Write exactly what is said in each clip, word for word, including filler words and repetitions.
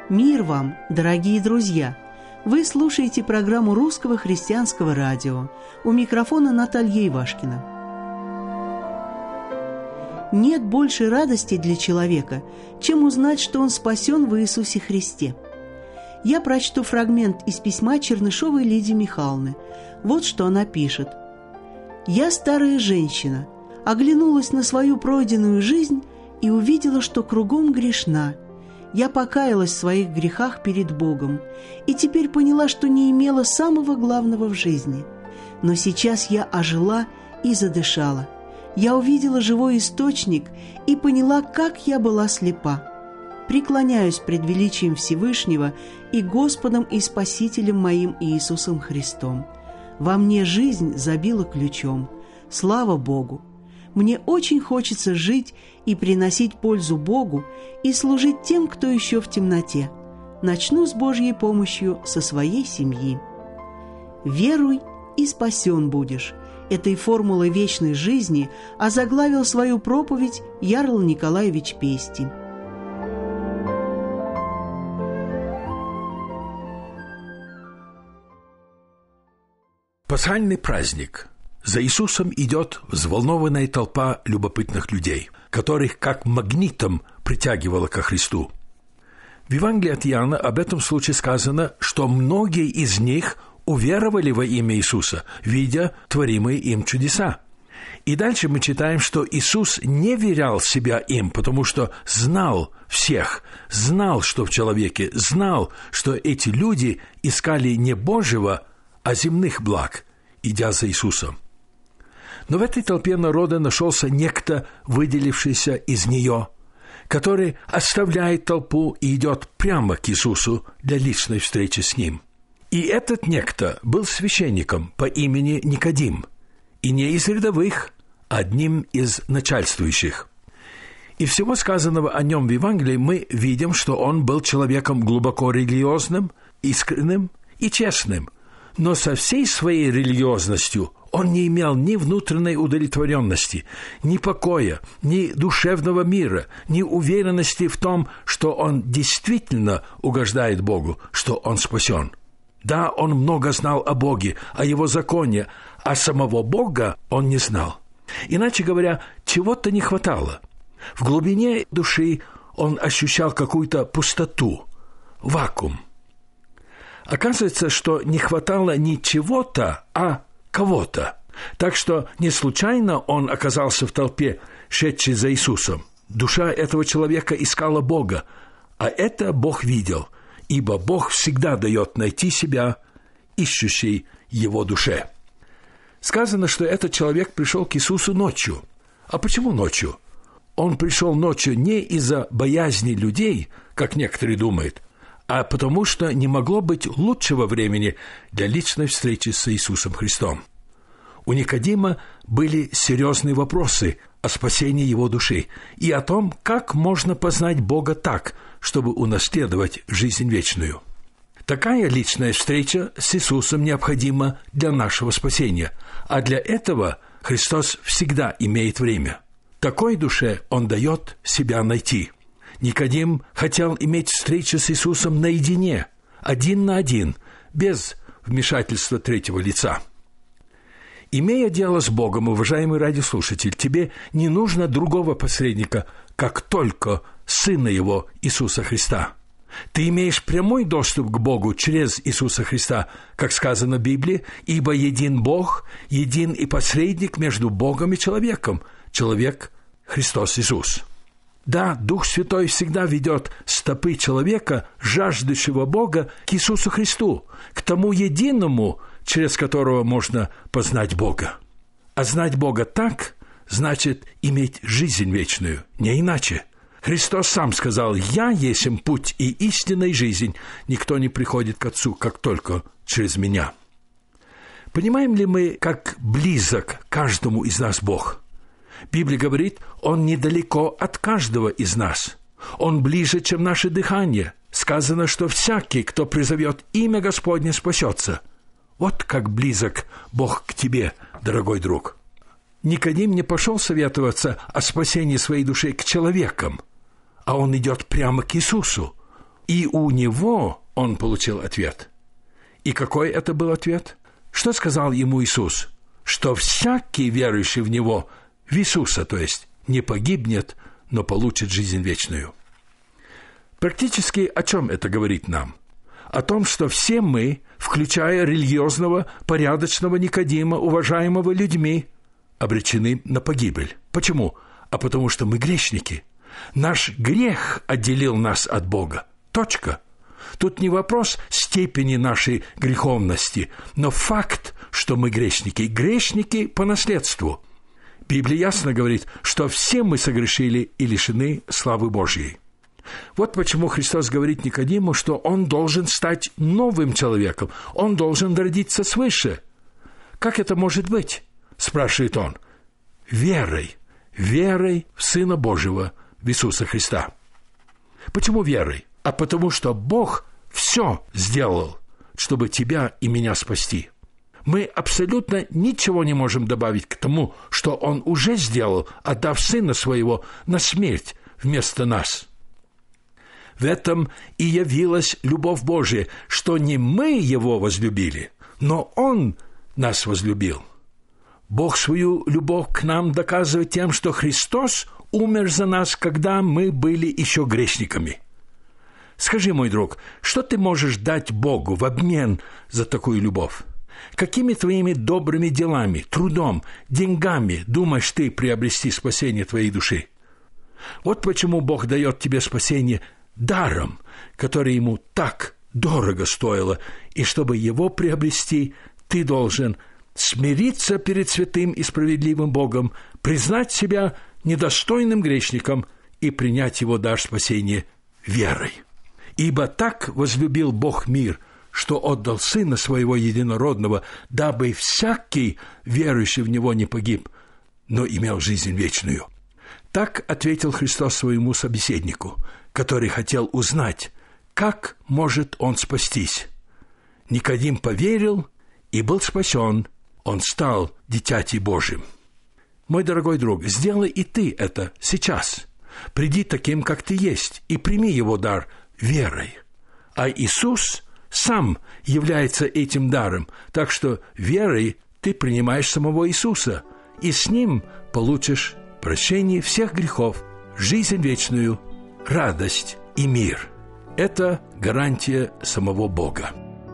Мир вам, дорогие друзья! Вы слушаете программу Русского христианского радио. У микрофона Наталья Ивашкина. Нет большей радости для человека, чем узнать, что он спасен в Иисусе Христе. Я прочту фрагмент из письма Чернышовой Лидии Михайловны. Вот что она пишет. «Я старая женщина, оглянулась на свою пройденную жизнь и увидела, что кругом грешна. Я покаялась в своих грехах перед Богом и теперь поняла, что не имела самого главного в жизни. Но сейчас я ожила и задышала. Я увидела живой источник и поняла, как я была слепа. Преклоняюсь пред величием Всевышнего и Господом и Спасителем моим Иисусом Христом. Во мне жизнь забила ключом. Слава Богу! Мне очень хочется жить и приносить пользу Богу и служить тем, кто еще в темноте. Начну с Божьей помощью со своей семьи. Веруй и спасен будешь. Этой формулой вечной жизни озаглавил свою проповедь Ярл Николаевич Пестий. Пасхальный праздник. За Иисусом идет взволнованная толпа любопытных людей, которых как магнитом притягивала ко Христу. В Евангелии от Иоанна об этом случае сказано, что многие из них уверовали во имя Иисуса, видя творимые им чудеса. И дальше мы читаем, что Иисус не верял себя им, потому что знал всех, знал, что в человеке, знал, что эти люди искали не Божьего, а земных благ, идя за Иисусом. Но в этой толпе народа нашелся некто, выделившийся из нее, который оставляет толпу и идет прямо к Иисусу для личной встречи с Ним. И этот некто был священником по имени Никодим, и не из рядовых, а одним из начальствующих. И всего сказанного о нем в Евангелии мы видим, что он был человеком глубоко религиозным, искренним и честным, но со всей своей религиозностью он не имел ни внутренней удовлетворенности, ни покоя, ни душевного мира, ни уверенности в том, что он действительно угождает Богу, что он спасен. Да, он много знал о Боге, о Его законе, а самого Бога он не знал. Иначе говоря, чего-то не хватало. В глубине души он ощущал какую-то пустоту, вакуум. Оказывается, что не хватало не чего-то, а кого-то. Так что не случайно он оказался в толпе, шедшей за Иисусом. Душа этого человека искала Бога, а это Бог видел, ибо Бог всегда дает найти себя, ищущей Его душе. Сказано, что этот человек пришел к Иисусу ночью. А почему ночью? Он пришел ночью не из-за боязни людей, как некоторые думают, а потому что не могло быть лучшего времени для личной встречи с Иисусом Христом. У Никодима были серьезные вопросы о спасении его души и о том, как можно познать Бога так, чтобы унаследовать жизнь вечную. Такая личная встреча с Иисусом необходима для нашего спасения, а для этого Христос всегда имеет время. Такой душе Он дает себя найти. Никодим хотел иметь встречу с Иисусом наедине, один на один, без вмешательства третьего лица. Имея дело с Богом, уважаемый радиослушатель, тебе не нужно другого посредника, как только Сына Его, Иисуса Христа. Ты имеешь прямой доступ к Богу через Иисуса Христа, как сказано в Библии, ибо един Бог, един и посредник между Богом и человеком, человек Христос Иисус. Да, Дух Святой всегда ведет стопы человека, жаждущего Бога, к Иисусу Христу, к тому единому, через которого можно познать Бога. А знать Бога так, значит иметь жизнь вечную, не иначе. Христос сам сказал: «Я есть путь и истина и жизнь, никто не приходит к Отцу, как только через Меня». Понимаем ли мы, как близок каждому из нас Бог? Библия говорит, Он недалеко от каждого из нас. Он ближе, чем наше дыхание. Сказано, что всякий, кто призовет имя Господне, спасется. Вот как близок Бог к тебе, дорогой друг. Никодим не пошел советоваться о спасении своей души к человекам, а он идет прямо к Иисусу. И у него он получил ответ. И какой это был ответ? Что сказал ему Иисус? Что всякий верующий в него, в Иисуса, то есть, не погибнет, но получит жизнь вечную. Практически о чем это говорит нам? О том, что все мы, включая религиозного, порядочного Никодима, уважаемого людьми, обречены на погибель. Почему? А потому что мы грешники. Наш грех отделил нас от Бога. Точка. Тут не вопрос степени нашей греховности, но факт, что мы грешники. Грешники по наследству. Библия ясно говорит, что все мы согрешили и лишены славы Божьей. Вот почему Христос говорит Никодиму, что он должен стать новым человеком, он должен родиться свыше. Как это может быть? Спрашивает он. Верой, верой в Сына Божьего, в Иисуса Христа. Почему верой? А потому что Бог все сделал, чтобы тебя и меня спасти. Мы абсолютно ничего не можем добавить к тому, что Он уже сделал, отдав Сына Своего на смерть вместо нас. В этом и явилась любовь Божия, что не мы Его возлюбили, но Он нас возлюбил. Бог свою любовь к нам доказывает тем, что Христос умер за нас, когда мы были еще грешниками. Скажи, мой друг, что ты можешь дать Богу в обмен за такую любовь? Какими твоими добрыми делами, трудом, деньгами думаешь ты приобрести спасение твоей души? Вот почему Бог дает тебе спасение даром, который Ему так дорого стоило, и чтобы его приобрести, ты должен смириться перед святым и справедливым Богом, признать себя недостойным грешником и принять Его дар спасения верой. Ибо так возлюбил Бог мир, что отдал Сына Своего Единородного, дабы всякий, верующий в Него, не погиб, но имел жизнь вечную. Так ответил Христос своему собеседнику, который хотел узнать, как может он спастись. Никодим поверил и был спасен, он стал дитятей Божьим. Мой дорогой друг, сделай и ты это сейчас. Приди таким, как ты есть, и прими Его дар верой. А Иисус сам является этим даром, так что верой ты принимаешь самого Иисуса, и с Ним получишь прощение всех грехов, жизнь вечную, радость и мир. Это гарантия самого Бога.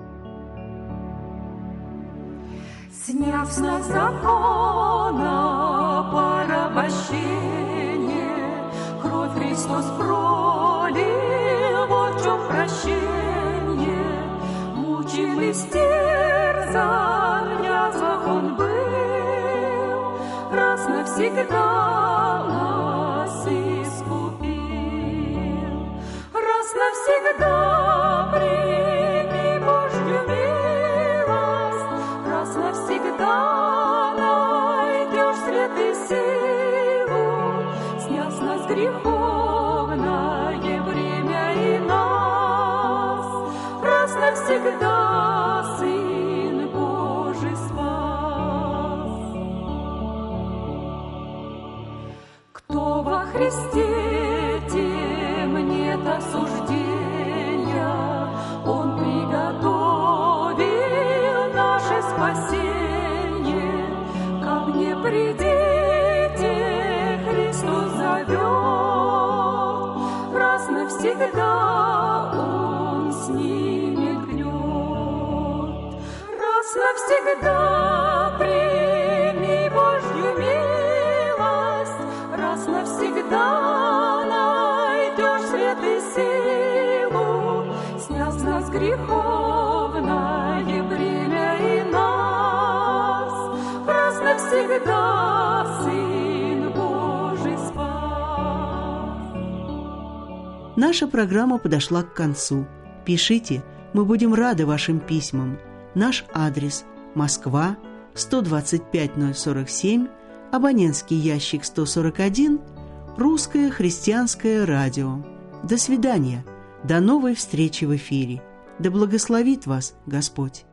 Сняв с нас закона порабощение, кровь Христос пролил, вот в чем прощение. Мучим и стерзан, в язвах Он был, раз навсегда нас искупил. Раз навсегда прими Божью милость, раз навсегда найдешь свет и силу, сняв с нас греховное время и нас, раз навсегда Сын Божий спас. Кто во Христе, тем нет осуждения, Он приготовил наше спасение. Ко мне придите, Христос зовет, раз навсегда Он снимет гнет. Раз навсегда прими Божью милость, раз навсегда найдешь свет и силу, сняв с нас греховное бремя и нас, раз навсегда Сын Божий спас. Наша программа подошла к концу. Пишите, мы будем рады вашим письмам. Наш адрес – Москва, сто двадцать пять ноль сорок семь, абонентский ящик сто сорок один, Русское христианское радио. До свидания. До новой встречи в эфире. Да благословит вас Господь.